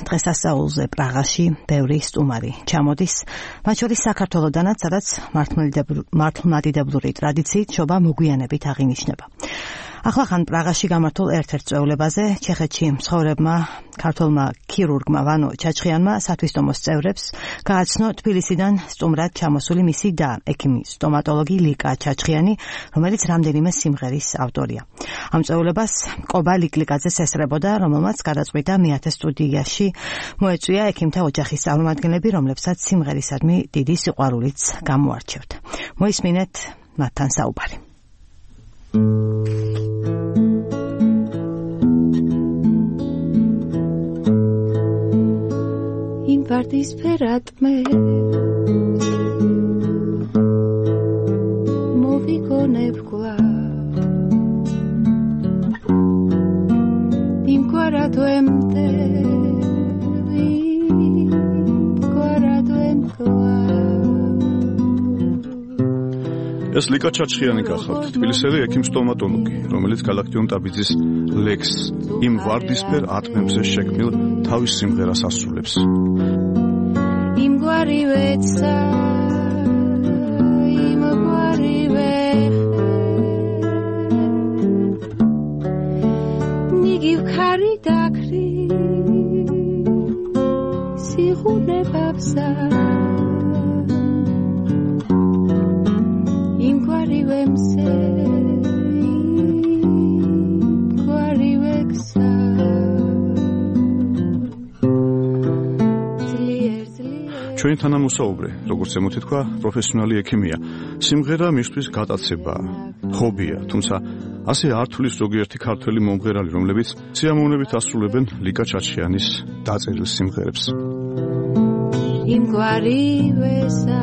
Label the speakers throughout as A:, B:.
A: დღესასწაულზე პრაღაში ბევრი სტუმარი ჩამოდის, მათ შორის საქართველოდანაც, სადაც მართლმადიდებლური ტრადიციით შობა მოგვიანებით აღინიშნება. ახლახან პრაღაში გამართულ ერთ-ერთ წვეულებაზე ჩეხეთში მცხოვრებმა ქართველმა ქირურგმა ვანო ჩაჩხიანმა სათვისტომოს წევრებს გააცნო თბილისიდან სტუმრად ჩამოსული მისი და ექიმი სტომატოლოგი ლიკა ჩაჩხიანი, რომელიც რამდენიმე სიმღერის ავტორია. ამ წვეულებას კობა ლიკლიკაძეს ესწრებოდა, რომელმაც გადაწყვიტა მეათე სტუდიაში მოეწვია ექიმთა ოჯახის წარმომადგენლები, რომლებსაც სიმღერისადმი დიდი სიყვარულიც გამოარჩევთ. მოისმინეთ მათთან საუბარი.
B: იმ ვარდისფერად მე მოვიგონებ კვლავ იმგვარად ვემტევი იმგვარად ვემკლავ.
C: ეს ლიკა ჩაჩხიანი გახავთ, თბილისელი ექიმ სტომატოლოგი, რომელიც გალაქტიონ ტაბიძის ლექს იმ ვარდისფერ ატმებზე შექმნილ თავის სიმღერას ასრულებს.
B: იმგვარივეცა იმგვარივე ნიგივ ქარი დაქრი სიღუნებაბსა იმგვარივემსე იმგვარივექსა.
C: ჩვენი თანამოსაუბრე, როგორც ემოთითქვა, პროფესიონალი ექიმია. სიმღერა მისთვის გატაცებაა, ჰობია, თუმცა ასე არ თulis ზოგიერთი ქართველი მომღერალი, რომლებიც სიამოვნებით ასრულებენ ლიკა ჩაჩხიანის დაწერილ სიმღერებს.
B: იმგვარივესა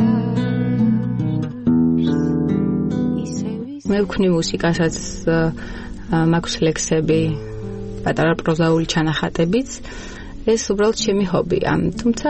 D: მე ვქნი მუსიკასაც, მაქვს ლექსები, პატარა პროზაული ჩანახატებიც. ეს უბრალოდ ჩემი ჰობია. თუმცა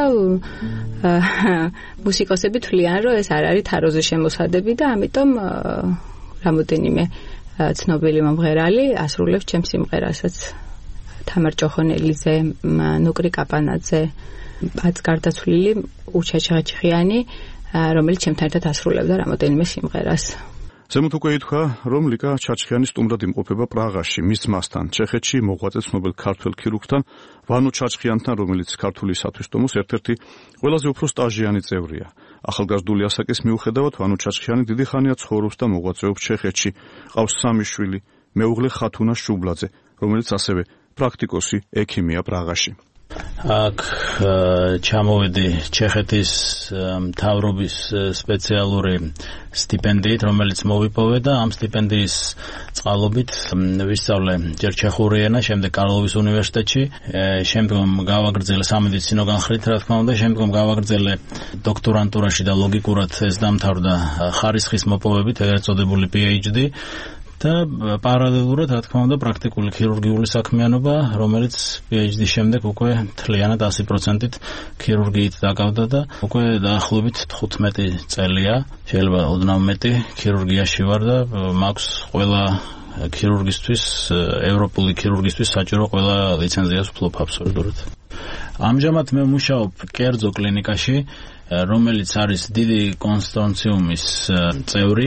D: მუსიკოსები თვლიან, რომ ეს არ არის თაროზე შემოსადები და ამიტომ რამოდენიმე ცნობილი მომღერალი ასრულებს ჩემს სიმღერასაც. თამარ ჭოხონელიძე, ნუკრი კაპანაძე, პაც გარდაცვლილი უჩა ჩაჩხიანი, რომელიც ჩემთან ერთად ასრულებდა რამოდენიმე სიმღერას.
C: ზემოთ უკვე ითქვა, რომ ლიკა ჩაჩხიანი სტუმრად იმყოფება პრაღაში, მის ძმასთან, ჩეხეთში მოღვაწე ცნობილ ქართველ ქირურგთან, ვანო ჩაჩხიანთან, რომელიც ქართული სათვისტომოს ერთ-ერთი ყველაზე უფრო სტაჟიანი წევრია. ახალგაზრდული ასაკის მიუხედავად, ვანო ჩაჩხიანი დიდი ხანია ცხოვრობს და მოღვაწეობს ჩეხეთში. ყავს სამი შვილი, მეუღლე ხათუნა შუბლაძე, რომელიც ასევე პრაქტიკოსი ექიმია პრაღაში.
E: აქ ჩამოვედი ჩეხეთის მთავრობის სპეციალური სტიპენდიით, რომელიც მოვიპოვე და ამ სტიპენდიის წყალობით ვისწავლე ჯერ ჩეხური ენა, შემდეგ კარლოვის უნივერსიტეტში, შემდგომ გავაგრძელე სამედიცინო განხრით, რა თქმა უნდა, შემდგომ გავაგრძელე დოქტორანტურაში და ლოგიკურად ეს დამთავრდა ხარისხის მოპოვებით, ეგრეთ წოდებული PhD. და პარალელურად, რა თქმა უნდა, პრაქტიკული ქირურგიული საქმიანობა, რომელიც PhD-ის შემდეგ უკვე მთლიანად 100%-ით ქირურგიით დაკავდა და უკვე დაახლოებით 15 წელია, შეიძლება ოდნავ მეტი ქირურგიაში ვარ და მაქვს ყველა ქირურგისთვის, ევროპული ქირურგისთვის საჭირო ყველა ლიცენზიას ვფლობ აბსოლუტურად. ამჟამად მე მუშაობ კერძო კლინიკაში, რომელიც არის დიდი კონსორციუმის წევრი.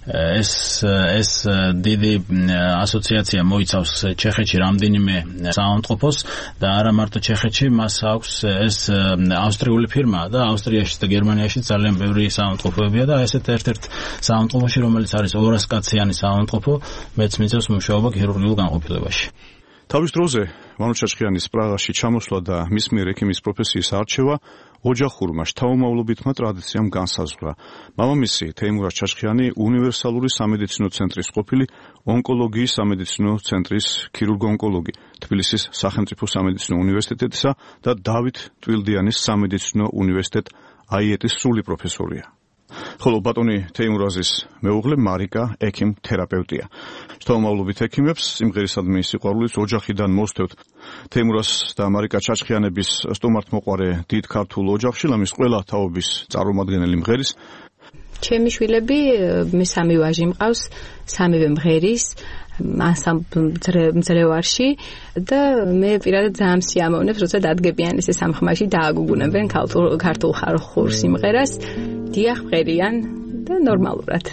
E: ეს დიდი ასოციაცია მოიცავს ჩეხეთში რამდენიმე საავადმყოფოს და არა მარტო ჩეხეთში, მას აქვს ეს ავსტრიული ფირმაა და ავსტრიაში და გერმანიაში ძალიან ბევრი საავადმყოფოებია და ესეთ ერთ-ერთ საავადმყოფოში, რომელიც არის 200 კაციანი საავადმყოფო, მეც მიწევს მუშაობა ქირურგიულ განყოფილებაში.
C: თავის დროზე ვანო ჩაჩხიანის პრაღაში ჩამოსვლა და მის მიერ ექიმის პროფესიის არჩევა ოჯახურმა შთაომავლობითმა ტრადიციამ განსაზღვრა. მამამისი თეიმურაზ ჩაჩხიანი უნივერსალური სამედიცინო ცენტრის ყოფილი ონკოლოგიის სამედიცინო ცენტრის ქირურგ-ონკოლოგი, თბილისის სახელმწიფო სამედიცინო უნივერსიტეტისა და დავით ტვილდიანის სამედიცინო უნივერსიტეტ აიეტის სრული პროფესორია. ხოლო ბატონი თეიმურაზის მეუღლე მარიკა ექიმ თერაპევტია. შთაომავლობით ექიმებს სიმღერისადმი სიყვარულით ოჯახიდან მოსდევთ. თეიმურაზ და მარიკა ჩაჩხიანების სტუმართმოყვარე დიდ ქართულ ოჯახში ლამის ყველა თაობის წარმომადგენელი მღერის.
D: ჩემი შვილები, მე 3 ვაჟი მყავს, 3-ვე მღერის. მძლევარში და მე პირადად ძალიან სიამოვნებს, როცა დადგებიან ესე სამხმაში დააგუგუნებენ ქართულ ხალხურ სიმღერას, დიახ მღერიან და ნორმალურად.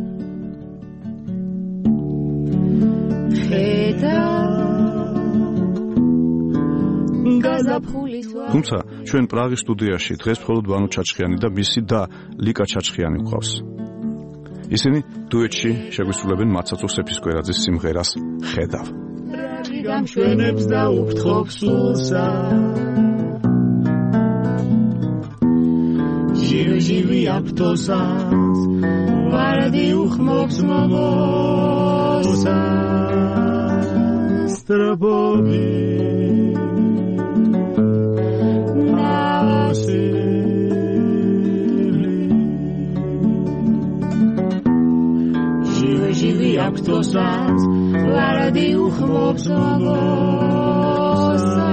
C: თუმცა ჩვენ პრაღის სტუდიაში დღეს მხოლოდ ვანო ჩაჩხიანი და მისი და ლიკა ჩაჩხიანი გვყავს. ისინი დუეტში შეგვისრულებენ მაცაცო სეფისკვერაძის სიმღერას ხედავ.
B: რაგი გამშვენებს და უფრთხობს სულსა. ჟივი აფთოსას ვარდი უხმობს მომოსა. სტრაბობი ჟივი აფთოსას ვარდი უხმობს მომოსა.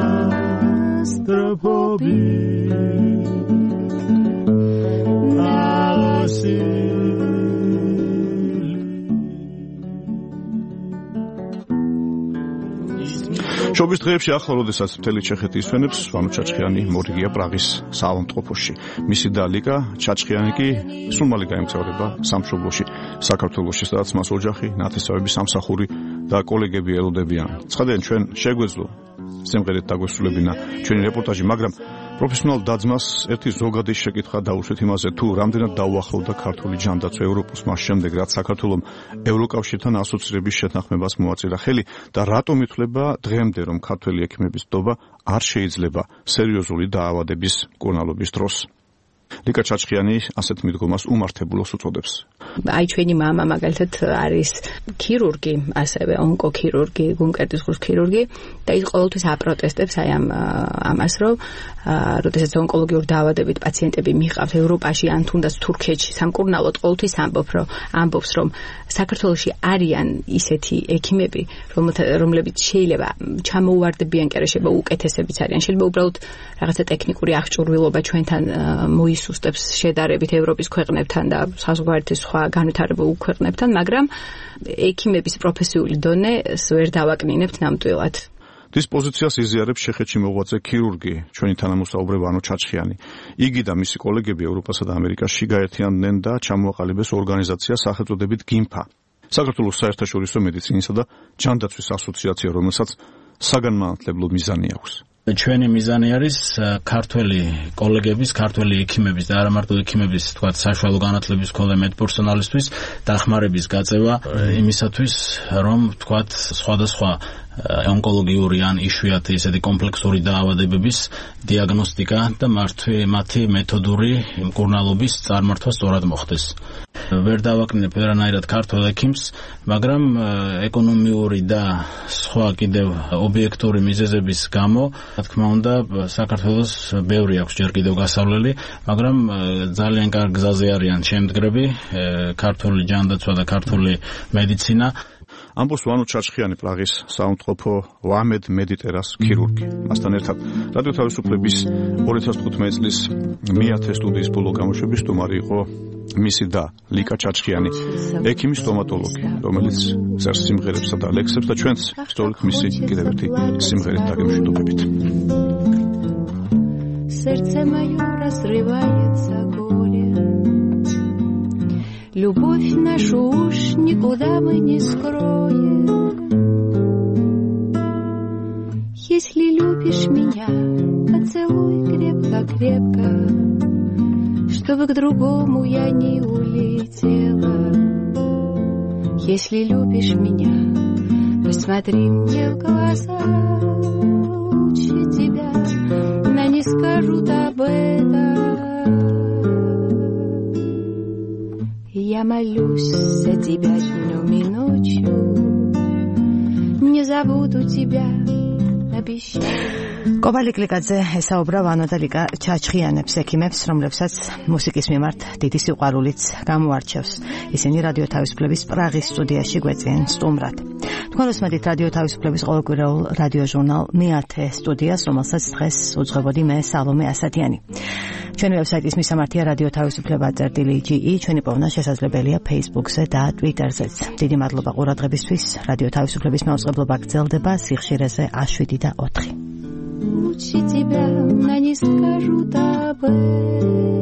B: სტრაბობი
C: შობის დღეებში ახლა როდესაც მთელი ჩეხეთი ისვენებს, ვანო ჩაჩხიანი მორიგია პრაღის საავადმყოფოში. მისი და ლიკა ჩაჩხიანი კი სულ მალე გაემგზავრება სამშობლოში, საქართველოში, სადაც მას ოჯახი, ნათესავები, სამსახური და კოლეგები ელოდებიან. ცხადიან, ჩვენ შეგვეძლო სიმღერით დაგვესრულებინა ჩვენი რეპორტაჟი, მაგრამ პროფესიონალ დაძმას ერთი ზოგადი შეკითხვა დაუშვით იმაზე, თუ რამდენად დაუახლოვდა ქართული ჯანდაცვა ევროპოს მას შემდეგ, რაც საქართველოს ევროკავშირთან ასოცირების შეთანხმებას მოაწერა ხელი და რატომ ითვლება დღემდე, რომ ქართველი ექიმების დობა არ შეიძლება სერიოზული დაავადების მკურნალობის დროს. ლიკა ჩაჩხიანი ასეთ მიდგომას უმართებულოს უწოდებს.
D: აი ჩვენი მამა მაგალითად არის ქირურგი, ასევე ონკოქირურგი, გულმკერდის ღრუს ქირურგი და ის ყოველთვის აპროტესტებს აი ამას, რომ როდესაც ონკოლოგიურ დაავადებით პაციენტები მიყავს ევროპაში ან თუნდაც თურქეთში სამკურნალოდ, ყოველთვის ამბობს, რომ საქართველოში არიან ისეთი ექიმები, რომლებიც შეიძლება ჩამოუვარდებიან კი არა, შეიძლება უკეთესებიც არიან, შეიძლება უბრალოდ რაღაცა ტექნიკური აღჭურვილობა ჩვენთან მოისუსტებს შედარებით ევროპის ქვეყნებთან და საზღვარგარეთის სხვა განვითარებულ ქვეყნებთან, მაგრამ ექიმების პროფესიული დონე ვერ დავაკნინებთ ნამდვილად.
C: This პოზიციას იზიარებს ჩეხეთში მოღვაწე ქირურგი, ჩვენი თანამოსაუბრე ვანო ჩაჩხიანი. იგი და მისი კოლეგები ევროპასა და ამერიკაში გაერთიანდნენ და ჩამოაყალიბეს ორგანიზაცია სახელწოდებით გიმფა. საქართველოს საერთაშორისო მედიცინისა და ჯანდაცვის ასოციაცია, რომელსაც საგანმანათლებლო მიზანი აქვს.
E: ჩვენი მიზანი არის ქართველი კოლეგების, ქართველი ექიმების და არა მარტო ექიმების, თქვათ, საშუალო განათლების მქონე მედპერსონალისთვის დახმარების გაწევა იმისათვის, რომ თქვათ, სხვადასხვა ონკოლოგიური ან იშვიათი ესეთი კომპლექსური დაავადებების დიაგნოსტიკა და მათი მეთოდური მკურნალობის წარმართვა სწორად მოხდეს. ვერ დავაკნინებ ვერანაირად ქართველ ექიმს, მაგრამ ეკონომიური და სხვა კიდევ ობიექტური მიზეზების გამო, რა თქმა უნდა, საქართველოს ბევრი აქვს ჯერ კიდევ გასავლელი, მაგრამ ძალიან კარგ გზაზე არიან შემდგრები, ქართული ჯანდაცვა და ქართული მედიცინა.
C: ამბობს ვანო ჩაჩხიანი პრაღის საავადმყოფო ვამედ მედიტერას ქირურგი. მასთან ერთად რადიო თავისუფლების 2015 წლის მე-10 სტუდიის ბოლო გამოშვების სტუმარი იყო მისი და ლიკა ჩაჩხიანი, ექიმი სტომატოლოგი, რომელიც წერს სიმღერებსა და ლექსებს და ჩვენც სწორედ მისი კიდევ ერთი სიმღერით დაგემშვიდობებით.
B: Сердце мое разрывается горе. Любовь нашу уж никуда мы не скроем. Если любишь меня, поцелуй крепко-крепко, чтобы к другому я не улетела. Если любишь меня, посмотри мне в глаза, лучше тебя, но не скажут об этом. Я молюсь за тебя днем и ночью, не забуду тебя, обещаю.
A: კობალი კლიკაძე ესაუბრა ვანო და ლიკა ჩაჩხიანებს ექიმებს, რომლებსაც მუსიკის მიმართ დიდი სიყვარულიც გამოარჩევს. ისინი რადიო თავისუფლების პრაღის სტუდიაში გვეწიან სტუმრად. თქვენ უსმენთ რადიო თავისუფლების ყოველკვირეულ რადიო ჟურნალ მე-10 სტუდიას, რომელსაც დღეს უძღვებოდი მე სალომე ასათიანი. ჩვენი ვებსაიტის მისამართია რადიო თავისუფლება.ge, ჩვენი პოვნა შესაძლებელია Facebook-ზე და Twitter-ზეც. დიდი მადლობა ყურადღებისთვის. რადიო თავისუფლების მაუწყებლობა გრძელდება სიხშირეზე 7 და 4.
B: Лучше тебя, но не скажу об этом.